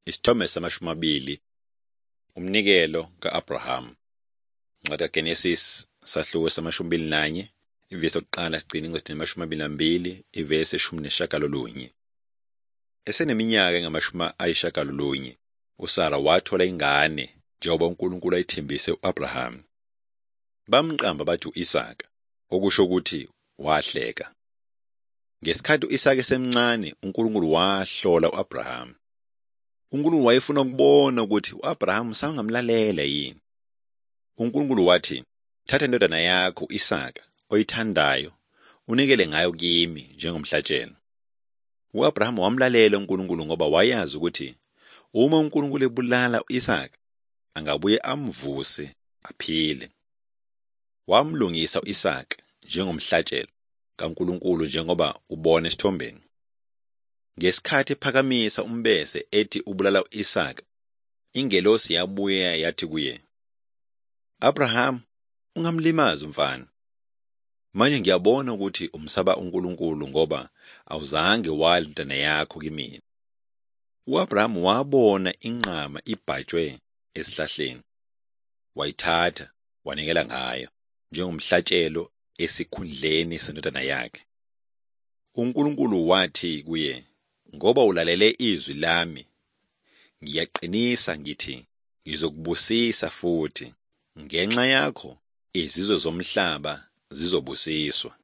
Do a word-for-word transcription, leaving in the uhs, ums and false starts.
Isithombe samashumi amabili umnikelo kaAbraham. Incwadi kaGenesis sahluko samashumi amabili nanye ivesi yokuqala sigcina incwadi namashumi amabili nambili ivesi eshumi neshagalolunye. Eseneminyaka engamashumi ayishagalolunye uSara wathola ingane njengoba uNkulunkulu ayithembise uAbraham. Bamqamba bathi u-Isaka, okusho ukuthi wahleka. Ngesikhathi u-Isaka esemncane uNkulunkulu wahlola uAbraham. uNkulunkulu wayefuna ukubona ukuthi uAbraham sangamlalela yini. uNkulunkulu wathi, "Thatha indodana yakho uIsaka oyithandayo unikele ngayo kimi njengomhlatshelo." uAbraham wamlalela uNkulunkulu ngoba wayazi ukuthi uma uNkulunkulu ebulala uIsaka angabuye amvuse aphile. Wamlungisa uIsaka njengomhlatshelo kaNkulunkulu njengoba ubona esithombeni. Ngesikhathi ephakamisa umbese ethi ubulala uIsaka, ingelosi yabuya yathi kuye, "Abraham, ungamlimazi umfana. Manje ngiyabona ukuthi umsaba uNkulunkulu ngoba awuzange wala indodana yakho kimi." uAbraham wabona inqama ibhajwe esihlahleni. Wayithatha wanikela ngayo njengomhlatshelo esikhundleni sendodana yakhe. uNkulunkulu wathi kuye, "Ngoba ulalele izwi lami, ngiyaqinisa ngithi ngizokubusisa futhi ngenxa yakho izizwe zomhlaba zizobusiswa."